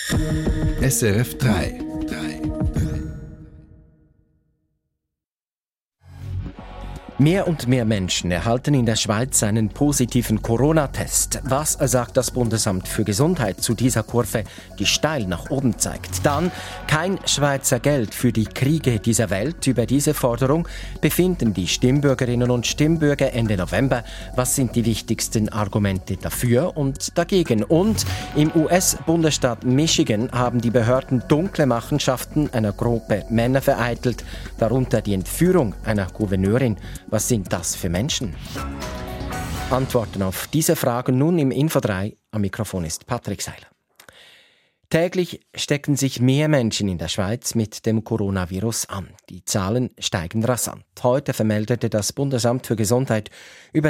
SRF 3. Mehr und mehr Menschen erhalten in der Schweiz einen positiven Corona-Test. Was sagt das Bundesamt für Gesundheit zu dieser Kurve, die steil nach oben zeigt? Dann kein Schweizer Geld für die Kriege dieser Welt. Über diese Forderung befinden die Stimmbürgerinnen und Stimmbürger Ende November. Was sind die wichtigsten Argumente dafür und dagegen? Und im US-Bundesstaat Michigan haben die Behörden dunkle Machenschaften einer Gruppe Männer vereitelt, darunter die Entführung einer Gouverneurin. Was sind das für Menschen? Antworten auf diese Fragen nun im Info 3. Am Mikrofon ist Patrick Seiler. Täglich stecken sich mehr Menschen in der Schweiz mit dem Coronavirus an. Die Zahlen steigen rasant. Heute vermeldete das Bundesamt für Gesundheit über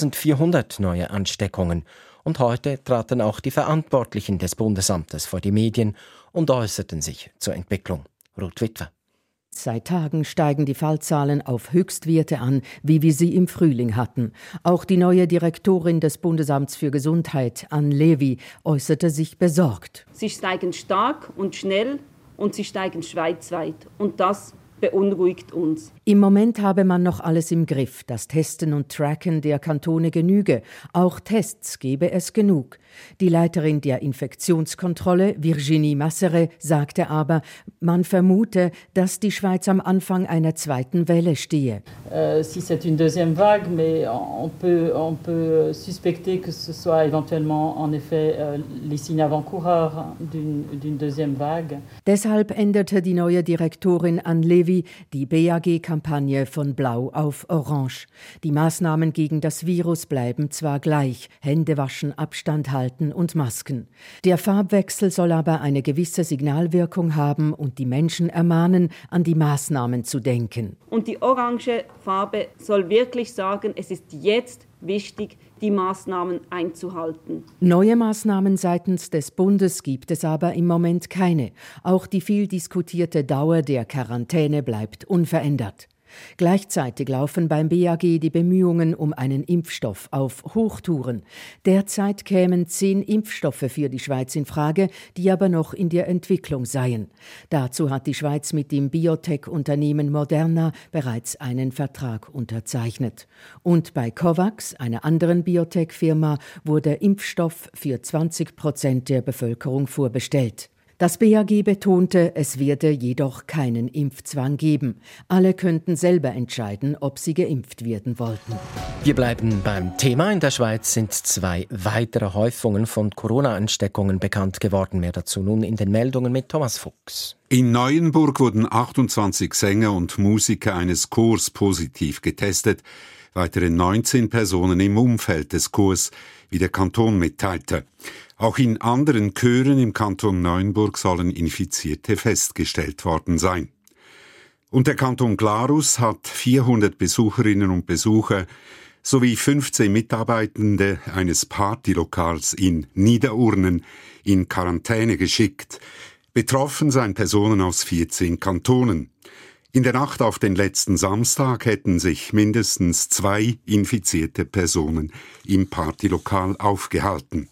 1400 neue Ansteckungen. Und heute traten auch die Verantwortlichen des Bundesamtes vor die Medien und äußerten sich zur Entwicklung. Ruth Witwer. Seit Tagen steigen die Fallzahlen auf Höchstwerte an, wie wir sie im Frühling hatten. Auch die neue Direktorin des Bundesamts für Gesundheit, Anne Levy, äußerte sich besorgt. Sie steigen stark und schnell und sie steigen schweizweit. Und das beunruhigt uns. Im Moment habe man noch alles im Griff. Das Testen und Tracken der Kantone genüge. Auch Tests gebe es genug. Die Leiterin der Infektionskontrolle, Virginie Masseret, sagte aber, man vermute, dass die Schweiz am Anfang einer zweiten Welle stehe. Si c'est une deuxième vague, mais on peut suspecter que ce soit éventuellement en effet les signes avant-coureurs d'une deuxième vague. Deshalb änderte die neue Direktorin Anne Levy die BAG-Kampagne von Blau auf Orange. Die Maßnahmen gegen das Virus bleiben zwar gleich, Hände waschen, Abstand halten und Masken. Der Farbwechsel soll aber eine gewisse Signalwirkung haben und die Menschen ermahnen, an die Maßnahmen zu denken. Und die orange Farbe soll wirklich sagen, es ist jetzt wichtig, die Maßnahmen einzuhalten. Neue Maßnahmen seitens des Bundes gibt es aber im Moment keine. Auch die viel diskutierte Dauer der Quarantäne bleibt unverändert. Gleichzeitig laufen beim BAG die Bemühungen um einen Impfstoff auf Hochtouren. Derzeit kämen 10 Impfstoffe für die Schweiz in Frage, die aber noch in der Entwicklung seien. Dazu hat die Schweiz mit dem Biotech-Unternehmen Moderna bereits einen Vertrag unterzeichnet. Und bei COVAX, einer anderen Biotech-Firma, wurde Impfstoff für 20% der Bevölkerung vorbestellt. Das BAG betonte, es werde jedoch keinen Impfzwang geben. Alle könnten selber entscheiden, ob sie geimpft werden wollten. Wir bleiben beim Thema. In der Schweiz sind 2 weitere Häufungen von Corona-Ansteckungen bekannt geworden. Mehr dazu nun in den Meldungen mit Thomas Fuchs. In Neuenburg wurden 28 Sänger und Musiker eines Chors positiv getestet. Weitere 19 Personen im Umfeld des Chors, wie der Kanton mitteilte. Auch in anderen Chören im Kanton Neuenburg sollen Infizierte festgestellt worden sein. Und der Kanton Glarus hat 400 Besucherinnen und Besucher sowie 15 Mitarbeitende eines Partylokals in Niederurnen in Quarantäne geschickt. Betroffen seien Personen aus 14 Kantonen. In der Nacht auf den letzten Samstag hätten sich mindestens 2 infizierte Personen im Partylokal aufgehalten.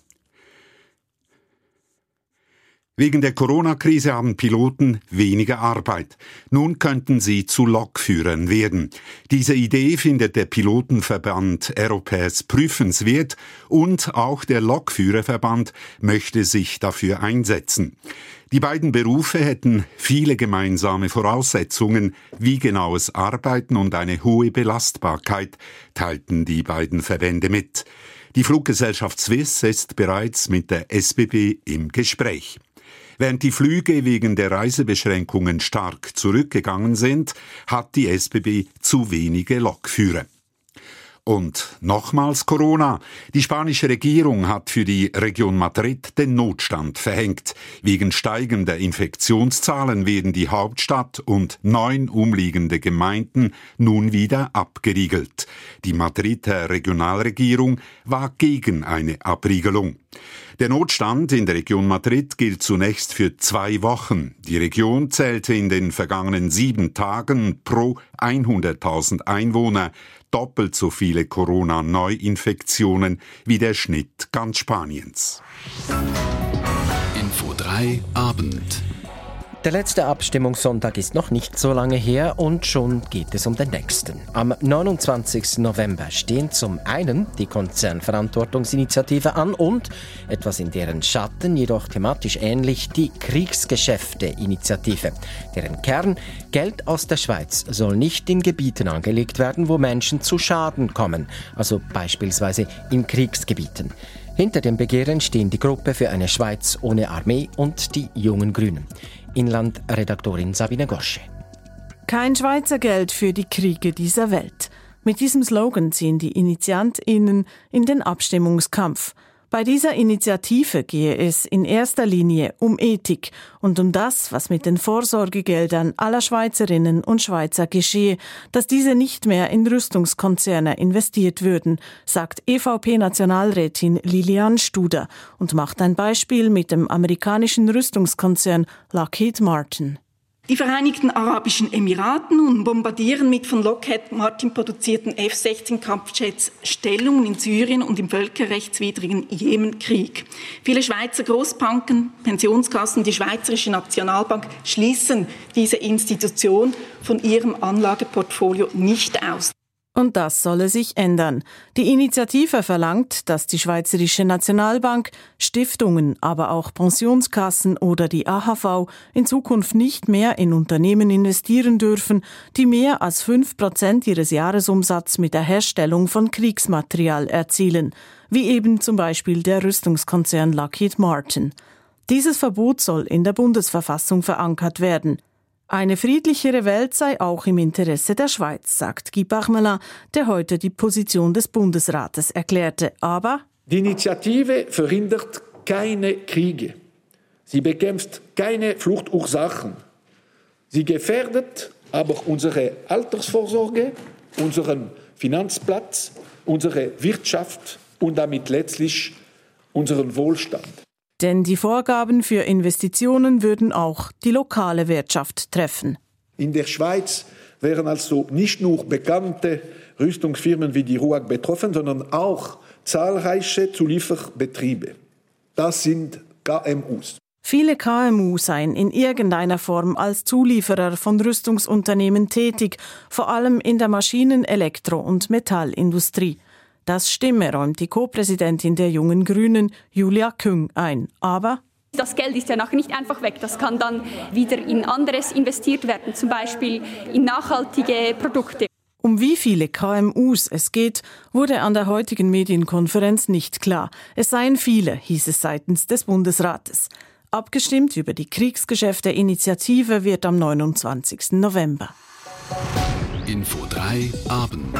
Wegen der Corona-Krise haben Piloten weniger Arbeit. Nun könnten sie zu Lokführern werden. Diese Idee findet der Pilotenverband Aeropass prüfenswert und auch der Lokführerverband möchte sich dafür einsetzen. Die beiden Berufe hätten viele gemeinsame Voraussetzungen wie genaues Arbeiten und eine hohe Belastbarkeit, teilten die beiden Verbände mit. Die Fluggesellschaft Swiss ist bereits mit der SBB im Gespräch. Während die Flüge wegen der Reisebeschränkungen stark zurückgegangen sind, hat die SBB zu wenige Lokführer. Und nochmals Corona. Die spanische Regierung hat für die Region Madrid den Notstand verhängt. Wegen steigender Infektionszahlen werden die Hauptstadt und 9 umliegende Gemeinden nun wieder abgeriegelt. Die Madrider Regionalregierung war gegen eine Abriegelung. Der Notstand in der Region Madrid gilt zunächst für 2 Wochen. Die Region zählte in den vergangenen 7 Tagen pro 100.000 Einwohner doppelt so viele Corona-Neuinfektionen wie der Schnitt ganz Spaniens. Info 3 Abend. Der letzte Abstimmungssonntag ist noch nicht so lange her und schon geht es um den nächsten. Am 29. November stehen zum einen die Konzernverantwortungsinitiative an und, etwas in deren Schatten, jedoch thematisch ähnlich, die Kriegsgeschäfte-Initiative. Deren Kern: Geld aus der Schweiz soll nicht in Gebieten angelegt werden, wo Menschen zu Schaden kommen, also beispielsweise in Kriegsgebieten. Hinter dem Begehren stehen die Gruppe für eine Schweiz ohne Armee und die Jungen Grünen. Inlandredaktorin Sabine Gosche. Kein Schweizer Geld für die Kriege dieser Welt. Mit diesem Slogan ziehen die InitiantInnen in den Abstimmungskampf. Bei dieser Initiative gehe es in erster Linie um Ethik und um das, was mit den Vorsorgegeldern aller Schweizerinnen und Schweizer geschehe, dass diese nicht mehr in Rüstungskonzerne investiert würden, sagt EVP-Nationalrätin Lilian Studer und macht ein Beispiel mit dem amerikanischen Rüstungskonzern Lockheed Martin. Die Vereinigten Arabischen Emiraten bombardieren mit von Lockheed Martin produzierten F-16-Kampfjets Stellungen in Syrien und im völkerrechtswidrigen Jemenkrieg. Viele Schweizer Großbanken, Pensionskassen, die Schweizerische Nationalbank schließen diese Institution von ihrem Anlageportfolio nicht aus. Und das solle sich ändern. Die Initiative verlangt, dass die Schweizerische Nationalbank, Stiftungen, aber auch Pensionskassen oder die AHV in Zukunft nicht mehr in Unternehmen investieren dürfen, die mehr als 5% ihres Jahresumsatzes mit der Herstellung von Kriegsmaterial erzielen, wie eben zum Beispiel der Rüstungskonzern Lockheed Martin. Dieses Verbot soll in der Bundesverfassung verankert werden. Eine friedlichere Welt sei auch im Interesse der Schweiz, sagt Guy Parmelin, der heute die Position des Bundesrates erklärte. Aber die Initiative verhindert keine Kriege. Sie bekämpft keine Fluchtursachen. Sie gefährdet aber unsere Altersvorsorge, unseren Finanzplatz, unsere Wirtschaft und damit letztlich unseren Wohlstand. Denn die Vorgaben für Investitionen würden auch die lokale Wirtschaft treffen. In der Schweiz wären also nicht nur bekannte Rüstungsfirmen wie die RUAG betroffen, sondern auch zahlreiche Zulieferbetriebe. Das sind KMUs. Viele KMU seien in irgendeiner Form als Zulieferer von Rüstungsunternehmen tätig, vor allem in der Maschinen-, Elektro- und Metallindustrie. Das stimme, räumt die Co-Präsidentin der Jungen Grünen, Julia Küng, ein. Aber das Geld ist ja nachher nicht einfach weg. Das kann dann wieder in anderes investiert werden, zum Beispiel in nachhaltige Produkte. Um wie viele KMUs es geht, wurde an der heutigen Medienkonferenz nicht klar. Es seien viele, hieß es seitens des Bundesrates. Abgestimmt über die Kriegsgeschäfte-Initiative wird am 29. November. Info 3 Abend.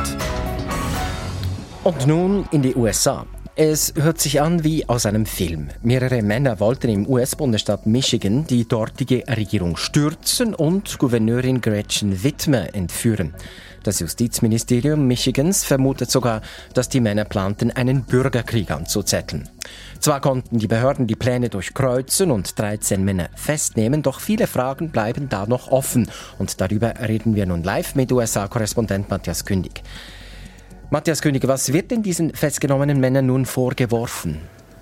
Und nun in die USA. Es hört sich an wie aus einem Film. Mehrere Männer wollten im US-Bundesstaat Michigan die dortige Regierung stürzen und Gouverneurin Gretchen Whitmer entführen. Das Justizministerium Michigans vermutet sogar, dass die Männer planten, einen Bürgerkrieg anzuzetteln. Zwar konnten die Behörden die Pläne durchkreuzen und 13 Männer festnehmen, doch viele Fragen bleiben da noch offen. Und darüber reden wir nun live mit USA-Korrespondent Matthias Kündig. Matthias Kündig, was wird denn diesen festgenommenen Männern nun vorgeworfen?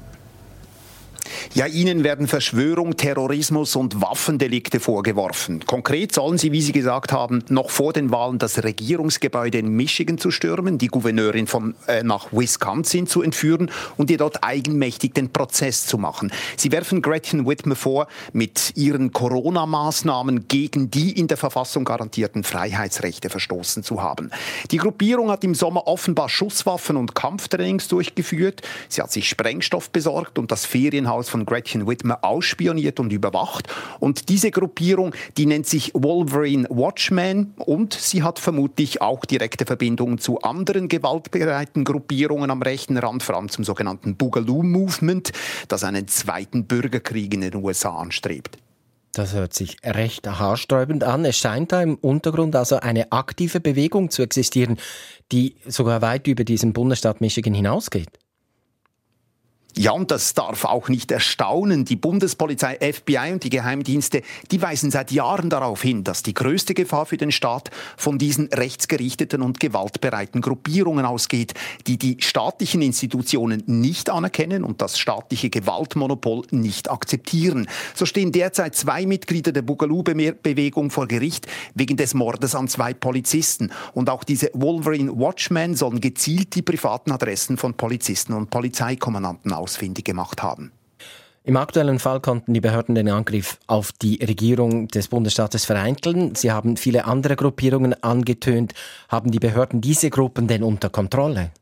Ja, ihnen werden Verschwörung, Terrorismus und Waffendelikte vorgeworfen. Konkret sollen sie, wie Sie gesagt haben, noch vor den Wahlen das Regierungsgebäude in Michigan zu stürmen, die Gouverneurin nach Wisconsin zu entführen und ihr dort eigenmächtig den Prozess zu machen. Sie werfen Gretchen Whitmer vor, mit ihren Corona-Maßnahmen gegen die in der Verfassung garantierten Freiheitsrechte verstoßen zu haben. Die Gruppierung hat im Sommer offenbar Schusswaffen und Kampftrainings durchgeführt. Sie hat sich Sprengstoff besorgt und das Ferienhaus von Gretchen Whitmer ausspioniert und überwacht. Und diese Gruppierung, die nennt sich Wolverine Watchmen und sie hat vermutlich auch direkte Verbindungen zu anderen gewaltbereiten Gruppierungen am rechten Rand, vor allem zum sogenannten Boogaloo Movement, das einen zweiten Bürgerkrieg in den USA anstrebt. Das hört sich recht haarsträubend an. Es scheint da im Untergrund also eine aktive Bewegung zu existieren, die sogar weit über diesen Bundesstaat Michigan hinausgeht. Ja, und das darf auch nicht erstaunen. Die Bundespolizei, FBI und die Geheimdienste, die weisen seit Jahren darauf hin, dass die größte Gefahr für den Staat von diesen rechtsgerichteten und gewaltbereiten Gruppierungen ausgeht, die die staatlichen Institutionen nicht anerkennen und das staatliche Gewaltmonopol nicht akzeptieren. So stehen derzeit 2 Mitglieder der Boogaloo-Bewegung vor Gericht wegen des Mordes an 2 Polizisten. Und auch diese Wolverine Watchmen sollen gezielt die privaten Adressen von Polizisten und Polizeikommandanten ausfindig gemacht haben. Im aktuellen Fall konnten die Behörden den Angriff auf die Regierung des Bundesstaates vereinzeln. Sie haben viele andere Gruppierungen angetönt. Haben die Behörden diese Gruppen denn unter Kontrolle?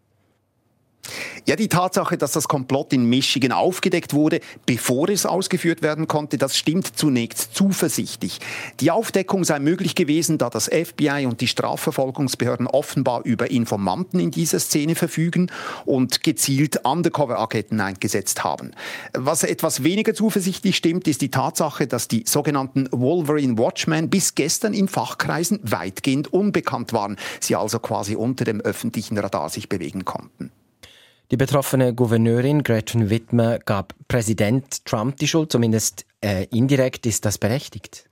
Ja, die Tatsache, dass das Komplott in Michigan aufgedeckt wurde, bevor es ausgeführt werden konnte, das stimmt zunächst zuversichtlich. Die Aufdeckung sei möglich gewesen, da das FBI und die Strafverfolgungsbehörden offenbar über Informanten in dieser Szene verfügen und gezielt Undercover-Agenten eingesetzt haben. Was etwas weniger zuversichtlich stimmt, ist die Tatsache, dass die sogenannten Wolverine Watchmen bis gestern in Fachkreisen weitgehend unbekannt waren, sie also quasi unter dem öffentlichen Radar sich bewegen konnten. Die betroffene Gouverneurin Gretchen Whitmer gab Präsident Trump die Schuld, zumindest indirekt. Ist das berechtigt?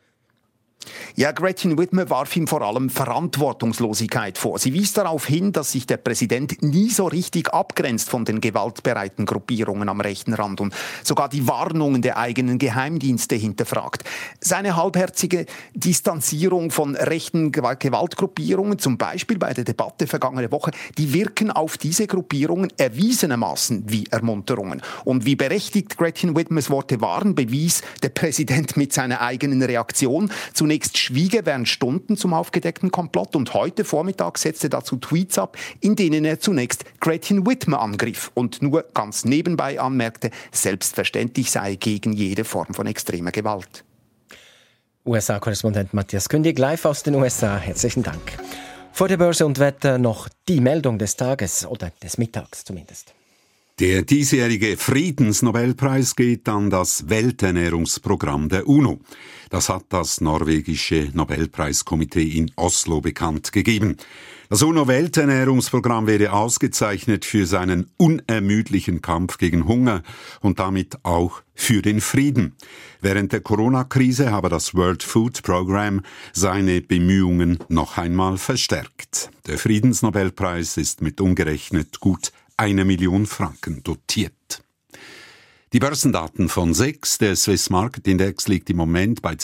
Ja, Gretchen Whitmer warf ihm vor allem Verantwortungslosigkeit vor. Sie wies darauf hin, dass sich der Präsident nie so richtig abgrenzt von den gewaltbereiten Gruppierungen am rechten Rand und sogar die Warnungen der eigenen Geheimdienste hinterfragt. Seine halbherzige Distanzierung von rechten Gewaltgruppierungen, zum Beispiel bei der Debatte vergangene Woche, die wirken auf diese Gruppierungen erwiesenermaßen wie Ermunterungen. Und wie berechtigt Gretchen Whitmers Worte waren, bewies der Präsident mit seiner eigenen Reaktion. Zunächst schwieg er während Stunden zum aufgedeckten Komplott und heute Vormittag setzte dazu Tweets ab, in denen er zunächst Gretchen Whitmer angriff und nur ganz nebenbei anmerkte, selbstverständlich sei gegen jede Form von extremer Gewalt. USA-Korrespondent Matthias Kündig live aus den USA. Herzlichen Dank. Vor der Börse und Wetter noch die Meldung des Tages oder des Mittags zumindest. Der diesjährige Friedensnobelpreis geht an das Welternährungsprogramm der UNO. Das hat das norwegische Nobelpreiskomitee in Oslo bekannt gegeben. Das UNO-Welternährungsprogramm werde ausgezeichnet für seinen unermüdlichen Kampf gegen Hunger und damit auch für den Frieden. Während der Corona-Krise habe das World Food Programme seine Bemühungen noch einmal verstärkt. Der Friedensnobelpreis ist mit umgerechnet gut 1 Million Franken dotiert. Die Börsendaten von SEX, der Swiss Market Index, liegt im Moment bei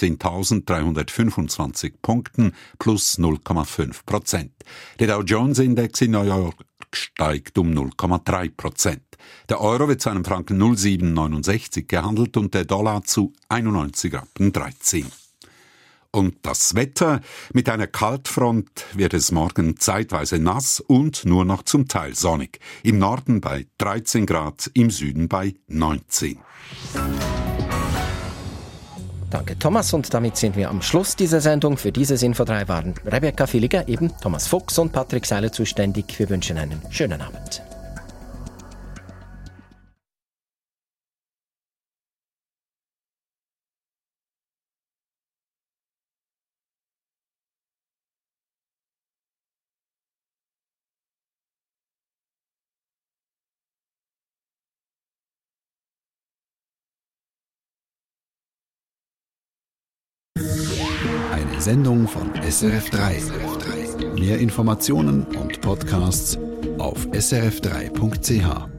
10.325 Punkten plus 0,5%. Der Dow Jones Index in New York steigt um 0,3%. Der Euro wird zu einem Franken 0,769 gehandelt und der Dollar zu 91,13 Rappen. Und das Wetter: mit einer Kaltfront wird es morgen zeitweise nass und nur noch zum Teil sonnig. Im Norden bei 13 Grad, im Süden bei 19. Danke Thomas, und damit sind wir am Schluss dieser Sendung. Für dieses Info 3 waren Rebecca Villiger, eben Thomas Fuchs und Patrick Seiler zuständig. Wir wünschen einen schönen Abend. Eine Sendung von SRF3. Mehr Informationen und Podcasts auf srf3.ch.